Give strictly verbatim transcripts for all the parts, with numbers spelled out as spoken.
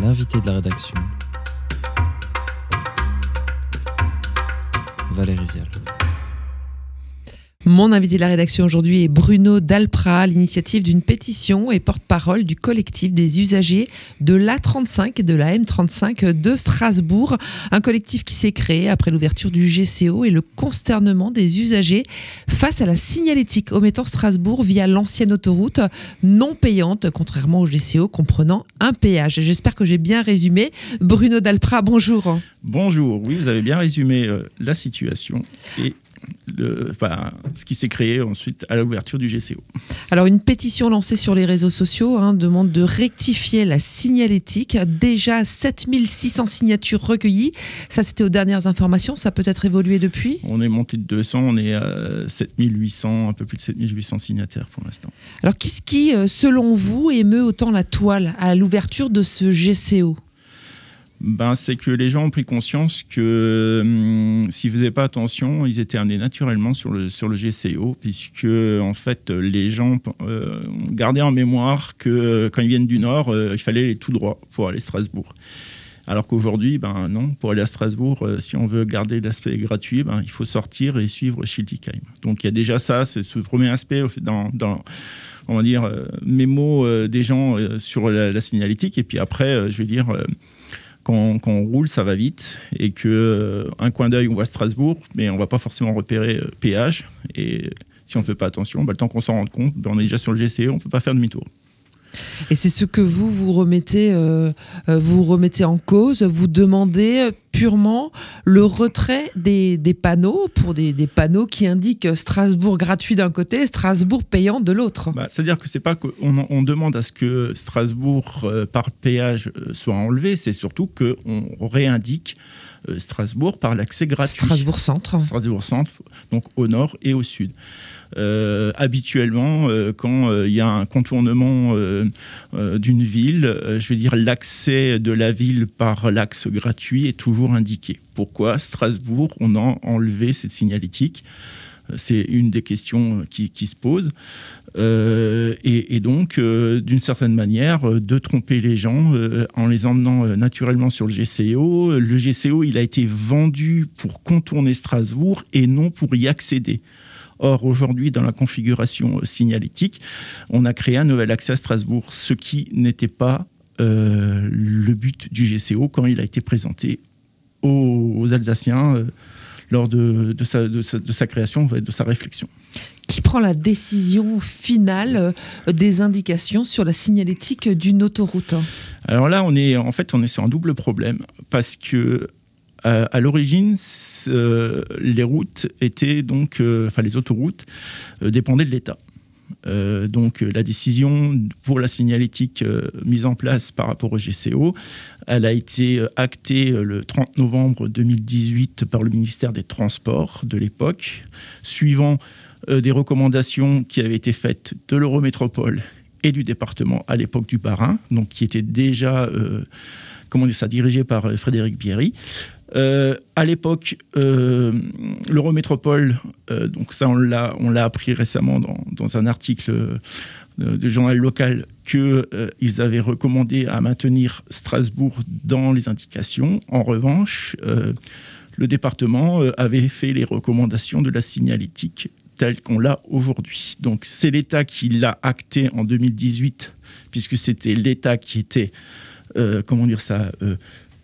l'invité de la rédaction, Valérie Vial. Mon invité de la rédaction aujourd'hui est Bruno Dalprat, à l'initiative d'une pétition et porte-parole du collectif des usagers de l'A trente-cinq et de la M trente-cinq de Strasbourg. Un collectif qui s'est créé après l'ouverture du G C O et le consternement des usagers face à la signalétique omettant Strasbourg via l'ancienne autoroute non payante, contrairement au G C O comprenant un péage. J'espère que j'ai bien résumé. Bruno Dalprat, bonjour. Bonjour, oui, vous avez bien résumé euh, la situation et Le, enfin, ce qui s'est créé ensuite à l'ouverture du G C O. Alors une pétition lancée sur les réseaux sociaux hein, demande de rectifier la signalétique. Déjà sept mille six cents signatures recueillies. Ça c'était aux dernières informations, ça a peut-être évolué depuis. On est monté de deux cents, on est à sept mille huit cents, un peu plus de sept mille huit cents signataires pour l'instant. Alors qu'est-ce qui, selon vous, émeut autant la toile à l'ouverture de ce G C O ? Ben, c'est que les gens ont pris conscience que hum, s'ils ne faisaient pas attention, ils étaient amenés naturellement sur le, sur le G C O, puisque en fait, les gens euh, ont gardé en mémoire que quand ils viennent du Nord, euh, il fallait aller tout droit pour aller à Strasbourg. Alors qu'aujourd'hui, ben non, pour aller à Strasbourg, euh, si on veut garder l'aspect gratuit, ben, il faut sortir et suivre Schiltigheim. Donc il y a déjà ça, c'est ce premier aspect dans, dans on va dire, euh, mémo euh, des gens euh, sur la, la signalétique. Et puis après, euh, je veux dire... Euh, Quand, quand on roule, ça va vite et qu'un euh, coin d'œil, on voit Strasbourg, mais on ne va pas forcément repérer euh, péage. Et si on ne fait pas attention, bah, le temps qu'on s'en rende compte, bah, on est déjà sur le G C O, on ne peut pas faire demi-tour. Et c'est ce que vous vous remettez, euh, vous remettez en cause, vous demandez purement le retrait des, des panneaux pour des, des panneaux qui indiquent Strasbourg gratuit d'un côté, Strasbourg payant de l'autre. Bah, c'est-à-dire que c'est pas qu'on on demande à ce que Strasbourg euh, par péage euh, soit enlevé, c'est surtout qu'on réindique euh, Strasbourg par l'accès gratuit. Strasbourg centre. Strasbourg centre, donc au nord et au sud. Euh, habituellement, euh, quand il euh, y a un contournement euh, euh, d'une ville, euh, je veux dire l'accès de la ville par l'axe gratuit est toujours indiqué. Pourquoi Strasbourg, on a enlevé cette signalétique ? C'est une des questions qui, qui se posent. Euh, et, et donc, euh, d'une certaine manière, euh, de tromper les gens euh, en les emmenant euh, naturellement sur le G C O. Le G C O, il a été vendu pour contourner Strasbourg et non pour y accéder. Or, aujourd'hui, dans la configuration signalétique, on a créé un nouvel accès à Strasbourg, ce qui n'était pas euh, le but du G C O quand il a été présenté aux, aux Alsaciens euh, lors de, de, sa, de, sa, de sa création, de sa réflexion. Qui prend la décision finale des indications sur la signalétique d'une autoroute ? Alors là, on est, en fait, on est sur un double problème, parce que Euh, à l'origine, euh, les routes étaient donc, euh, enfin les autoroutes euh, dépendaient de l'État. Euh, donc la décision pour la signalétique euh, mise en place par rapport au G C O, elle a été actée le trente novembre deux mille dix-huit par le ministère des Transports de l'époque, suivant euh, des recommandations qui avaient été faites de l'Eurométropole et du département à l'époque du Bas-Rhin, donc qui était déjà euh, comment dire ça, dirigé par euh, Frédéric Bierry. Euh, à l'époque, euh, l'Eurométropole, euh, donc ça on l'a, on l'a appris récemment dans, dans un article euh, du journal local, qu'ils euh, avaient recommandé à maintenir Strasbourg dans les indications. En revanche, euh, le département euh, avait fait les recommandations de la signalétique telle qu'on l'a aujourd'hui. Donc c'est l'État qui l'a acté en deux mille dix-huit, puisque c'était l'État qui était, euh, comment dire ça... Euh,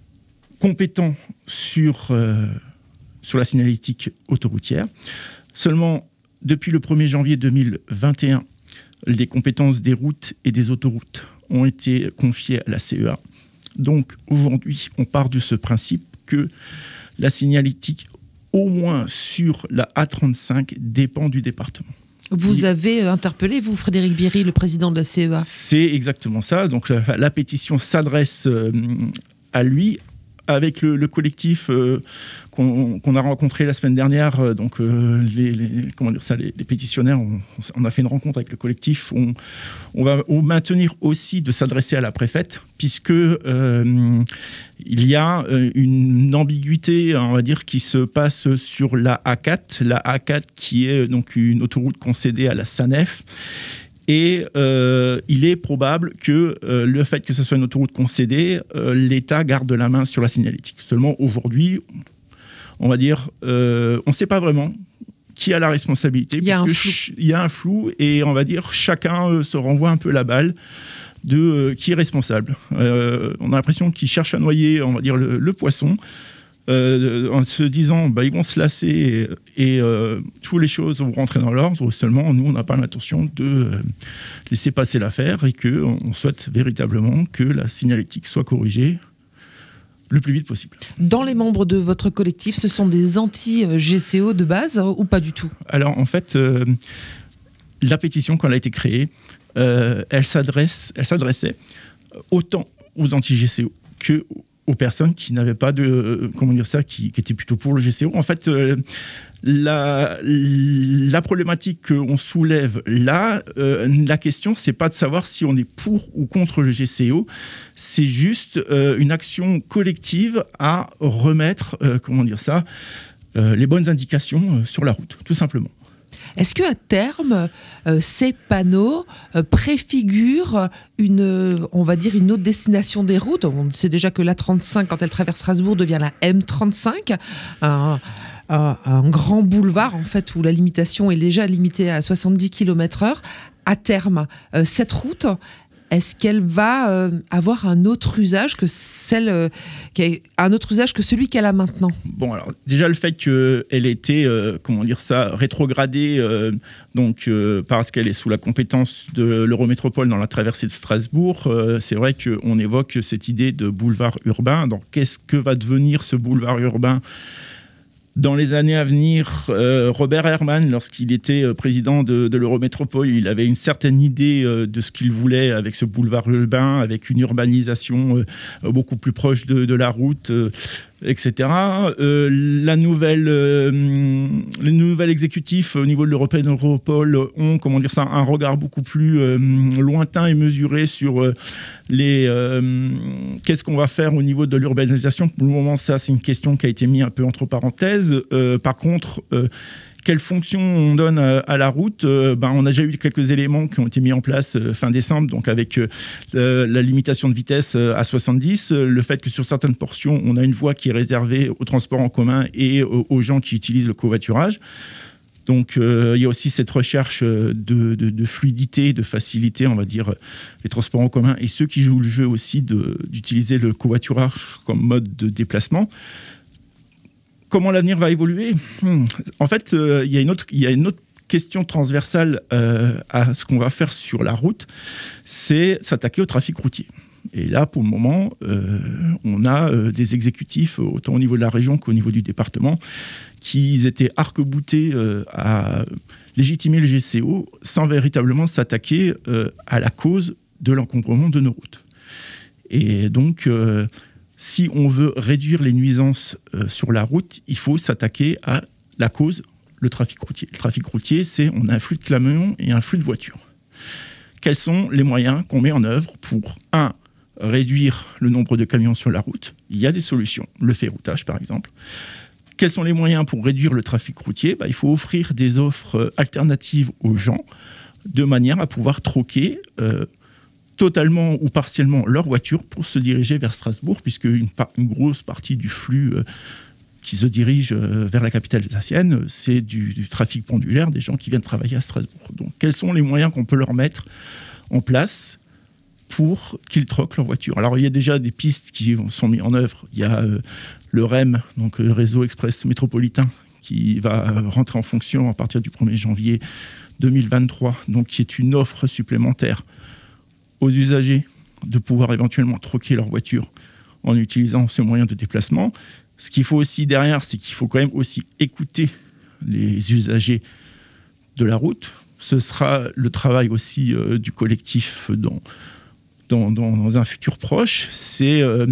compétent sur, euh, sur la signalétique autoroutière. Seulement, depuis le premier janvier deux mille vingt et un, les compétences des routes et des autoroutes ont été confiées à la C E A. Donc, aujourd'hui, on part de ce principe que la signalétique, au moins sur la A trente-cinq, dépend du département. Vous avez interpellé, vous, Frédéric Bierry, le président de la C E A ? C'est exactement ça. Donc, la, la pétition s'adresse euh, à lui, avec le, le collectif euh, qu'on, qu'on a rencontré la semaine dernière, euh, donc euh, les, les, comment dire ça, les, les pétitionnaires, on, on a fait une rencontre avec le collectif. On, on va on maintenir aussi de s'adresser à la préfète, puisque euh, il y a une ambiguïté, on va dire, qui se passe sur la A quatre, la A quatre qui est donc une autoroute concédée à la SANEF Et euh, il est probable que euh, le fait que ce soit une autoroute concédée, euh, l'État garde la main sur la signalétique. Seulement aujourd'hui, on va dire, euh, on ne sait pas vraiment qui a la responsabilité. Il y a un flou. Ch- il y a un flou et on va dire chacun euh, se renvoie un peu la balle de euh, qui est responsable. Euh, on a l'impression qu'ils cherchent à noyer, on va dire, le, le poisson. Euh, en se disant bah, ils vont se lasser et, et euh, toutes les choses vont rentrer dans l'ordre. Seulement, nous, on n'a pas l'intention de euh, laisser passer l'affaire et qu'on on souhaite véritablement que la signalétique soit corrigée le plus vite possible. Dans les membres de votre collectif, ce sont des anti-G C O de base ou pas du tout ? Alors, en fait, euh, la pétition, quand elle a été créée, euh, elle, s'adresse, elle s'adressait autant aux anti-G C O que aux personnes qui n'avaient pas de... Euh, comment dire ça, qui, qui étaient plutôt pour le G C O. En fait, euh, la, la problématique qu'on soulève là, euh, la question, c'est pas de savoir si on est pour ou contre le G C O, c'est juste euh, une action collective à remettre, euh, comment dire ça, euh, les bonnes indications euh, sur la route, tout simplement. Est-ce qu'à terme, euh, ces panneaux euh, préfigurent une, euh, on va dire une autre destination des routes ? On sait déjà que l'A trente-cinq, quand elle traverse Strasbourg, devient la M trente-cinq, un, un, un grand boulevard en fait où la limitation est déjà limitée à soixante-dix kilomètres heure. À terme, euh, cette route, est-ce qu'elle va euh, avoir un autre usage que celle, euh, un autre usage que celui qu'elle a maintenant ? Bon, alors déjà le fait qu'elle ait été, euh, comment dire ça, rétrogradée, euh, donc euh, parce qu'elle est sous la compétence de l'Eurométropole dans la traversée de Strasbourg, euh, c'est vrai qu'on évoque cette idée de boulevard urbain. Donc qu'est-ce que va devenir ce boulevard urbain ? Dans les années à venir, euh, Robert Herrmann, lorsqu'il était euh, président de, de l'Eurométropole, il avait une certaine idée euh, de ce qu'il voulait avec ce boulevard urbain, avec une urbanisation euh, beaucoup plus proche de, de la route, euh, et cetera. Euh, la nouvelle, euh, le nouvel exécutif au niveau de l'Eurométropole ont, comment dire ça, un regard beaucoup plus euh, lointain et mesuré sur euh, les euh, qu'est-ce qu'on va faire au niveau de l'urbanisation. Pour le moment, ça, c'est une question qui a été mise un peu entre parenthèses. Euh, par contre, euh, quelle fonction on donne à, à la route ? euh, ben, On a déjà eu quelques éléments qui ont été mis en place euh, fin décembre, donc avec euh, la limitation de vitesse euh, à soixante-dix, euh, le fait que sur certaines portions, on a une voie qui est réservée au transport en commun et euh, aux gens qui utilisent le covoiturage. Donc, euh, il y a aussi cette recherche de, de, de fluidité, de facilité, on va dire, les transports en commun et ceux qui jouent le jeu aussi de, d'utiliser le covoiturage comme mode de déplacement. Comment l'avenir va évoluer ? hmm. En fait, euh, il y a une autre, il y a une autre question transversale euh, à ce qu'on va faire sur la route, c'est s'attaquer au trafic routier. Et là, pour le moment, euh, on a euh, des exécutifs, autant au niveau de la région qu'au niveau du département, qui étaient arc-boutés euh, à légitimer le G C O sans véritablement s'attaquer euh, à la cause de l'encombrement de nos routes. Et donc... Euh, Si on veut réduire les nuisances euh, sur la route, il faut s'attaquer à la cause, le trafic routier. Le trafic routier, c'est on a un flux de camions et un flux de voitures. Quels sont les moyens qu'on met en œuvre pour, un, réduire le nombre de camions sur la route ? Il y a des solutions, le ferroutage par exemple. Quels sont les moyens pour réduire le trafic routier ? bah, Il faut offrir des offres alternatives aux gens de manière à pouvoir troquer euh, totalement ou partiellement leur voiture pour se diriger vers Strasbourg, puisque une, par- une grosse partie du flux euh, qui se dirige euh, vers la capitale alsacienne, c'est du, du trafic pendulaire, des gens qui viennent travailler à Strasbourg. Donc, quels sont les moyens qu'on peut leur mettre en place pour qu'ils troquent leur voiture ? Alors, il y a déjà des pistes qui sont mises en œuvre. Il y a euh, le R E M, donc le réseau express métropolitain, qui va rentrer en fonction à partir du premier janvier deux mille vingt-trois, donc qui est une offre supplémentaire aux usagers de pouvoir éventuellement troquer leur voiture en utilisant ce moyen de déplacement. Ce qu'il faut aussi derrière, c'est qu'il faut quand même aussi écouter les usagers de la route. Ce sera le travail aussi euh, du collectif dans, dans, dans un futur proche, c'est euh,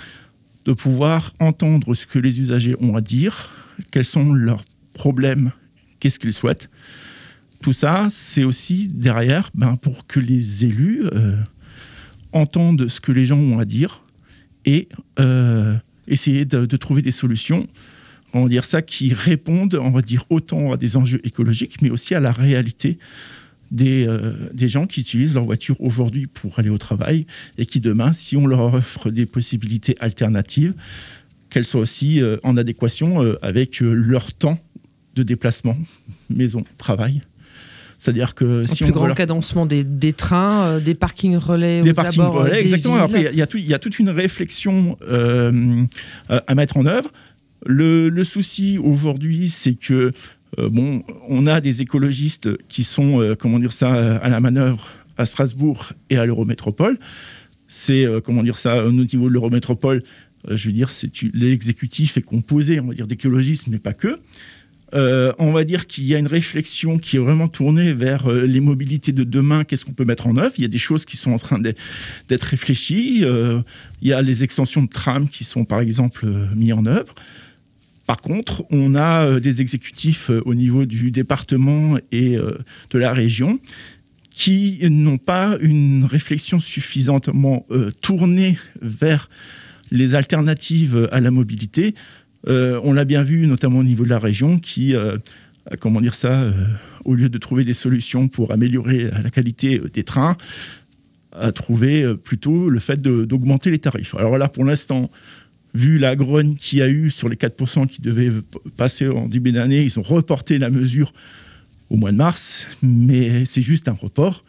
de pouvoir entendre ce que les usagers ont à dire, quels sont leurs problèmes, qu'est-ce qu'ils souhaitent. Tout ça, c'est aussi derrière ben, pour que les élus euh, entendent ce que les gens ont à dire et euh, essayer de, de trouver des solutions, on va dire ça, qui répondent, on va dire, autant à des enjeux écologiques, mais aussi à la réalité des, euh, des gens qui utilisent leur voiture aujourd'hui pour aller au travail et qui demain, si on leur offre des possibilités alternatives, qu'elles soient aussi euh, en adéquation euh, avec euh, leur temps de déplacement, maison, travail. C'est-à-dire que un si plus on grand leur... cadencement des, des trains, euh, des parkings relais des aux parkings abords relais, des exactement. villes. Après, il y, a tout, il y a toute une réflexion euh, à mettre en œuvre. Le, le souci aujourd'hui, c'est que euh, bon, on a des écologistes qui sont, euh, comment dire ça, à la manœuvre à Strasbourg et à l'Eurométropole. C'est, euh, comment dire ça, au niveau de l'Eurométropole, euh, je veux dire, c'est, l'exécutif est composé, on va dire, d'écologistes, mais pas que. Euh, on va dire qu'il y a une réflexion qui est vraiment tournée vers euh, les mobilités de demain, qu'est-ce qu'on peut mettre en œuvre. Il y a des choses qui sont en train d'être, d'être réfléchies. Euh, il y a les extensions de tram qui sont, par exemple, euh, mises en œuvre. Par contre, on a euh, des exécutifs euh, au niveau du département et euh, de la région qui n'ont pas une réflexion suffisamment euh, tournée vers les alternatives à la mobilité. Euh, on l'a bien vu, notamment au niveau de la région, qui, euh, comment dire ça, euh, au lieu de trouver des solutions pour améliorer la qualité des trains, a trouvé plutôt le fait de, d'augmenter les tarifs. Alors là, pour l'instant, vu la grogne qu'il y a eu sur les quatre pour cent qui devaient passer en début d'année, ils ont reporté la mesure au mois de mars, mais c'est juste un report.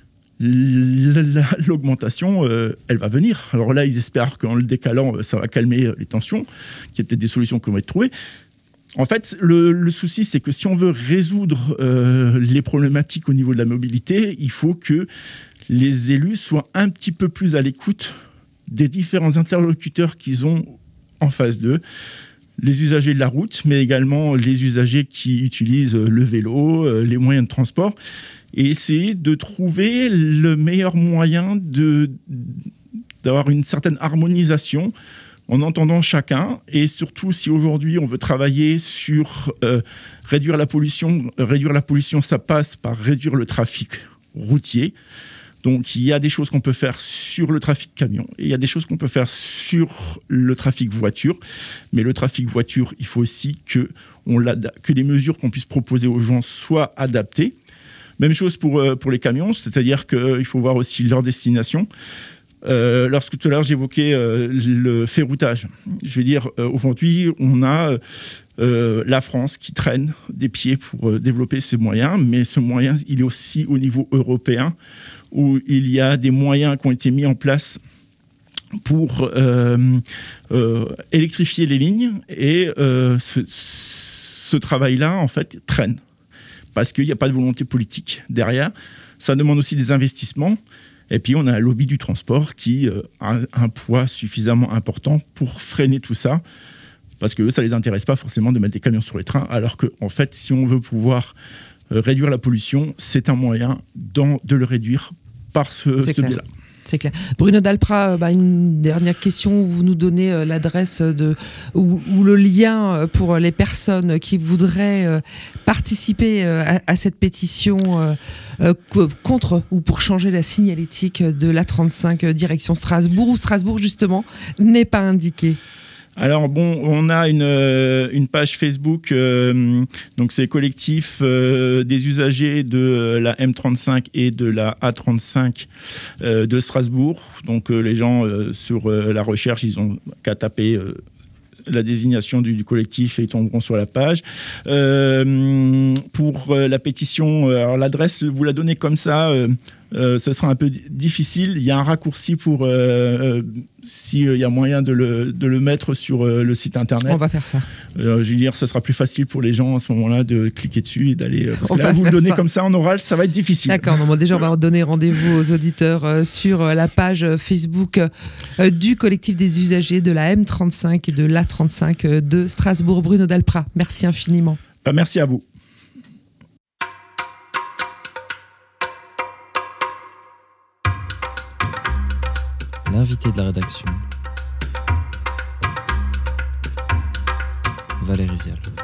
L'augmentation, euh, elle va venir. Alors là, ils espèrent qu'en le décalant, ça va calmer les tensions, qu'il y a peut-être des solutions qui vont être trouvées. En fait, le, le souci, c'est que si on veut résoudre euh, les problématiques au niveau de la mobilité, il faut que les élus soient un petit peu plus à l'écoute des différents interlocuteurs qu'ils ont en face d'eux. Les usagers de la route, mais également les usagers qui utilisent le vélo, les moyens de transport, et essayer de trouver le meilleur moyen de, d'avoir une certaine harmonisation en entendant chacun, et surtout si aujourd'hui on veut travailler sur euh, réduire la pollution, réduire la pollution, ça passe par réduire le trafic routier. Donc, il y a des choses qu'on peut faire sur le trafic camion et il y a des choses qu'on peut faire sur le trafic voiture. Mais le trafic voiture, il faut aussi que, on que les mesures qu'on puisse proposer aux gens soient adaptées. Même chose pour, pour les camions, c'est-à-dire qu'il faut voir aussi leur destination. Euh, lorsque tout à l'heure j'évoquais euh, le ferroutage, je veux dire, euh, aujourd'hui, on a euh, la France qui traîne des pieds pour euh, développer ce moyen, mais ce moyen, il est aussi au niveau européen, où il y a des moyens qui ont été mis en place pour euh, euh, électrifier les lignes, et euh, ce, ce travail-là, en fait, traîne, parce qu'il n'y a pas de volonté politique derrière. Ça demande aussi des investissements. Et puis, on a un lobby du transport qui euh, a un poids suffisamment important pour freiner tout ça, parce que eux, ça ne les intéresse pas forcément de mettre des camions sur les trains, alors qu'en en fait, si on veut pouvoir euh, réduire la pollution, c'est un moyen dans, de le réduire par ce, ce biais-là. C'est clair. Bruno Dalprat, bah, une dernière question. Vous nous donnez euh, l'adresse de, ou, ou le lien pour les personnes qui voudraient euh, participer euh, à, à cette pétition euh, euh, contre ou pour changer la signalétique de l'A trente-cinq euh, direction Strasbourg, où Strasbourg, justement, n'est pas indiqué. Alors bon, on a une, euh, une page Facebook, euh, donc c'est collectif euh, des usagers de la M trente-cinq et de la A trente-cinq euh, de Strasbourg. Donc euh, les gens euh, sur euh, la recherche, ils ont qu'à taper euh, la désignation du, du collectif et ils tomberont sur la page. Euh, pour euh, la pétition, alors l'adresse, vous la donnez comme ça, euh, euh, ce sera un peu difficile. Il y a un raccourci pour... Euh, euh, s'il y a moyen de le, de le mettre sur euh, le site internet. On va faire ça. Euh, je veux dire, ce sera plus facile pour les gens à ce moment-là de cliquer dessus et d'aller... Parce on que là, vous le donnez ça. comme ça en oral, ça va être difficile. D'accord. Bon, déjà, on va donner rendez-vous aux auditeurs euh, sur euh, la page Facebook euh, du collectif des usagers de la M trente-cinq et de l'A trente-cinq euh, de Strasbourg. Bruno Dalprat, merci infiniment. Bah, merci à vous. L'invité de la rédaction, Valérie Vial.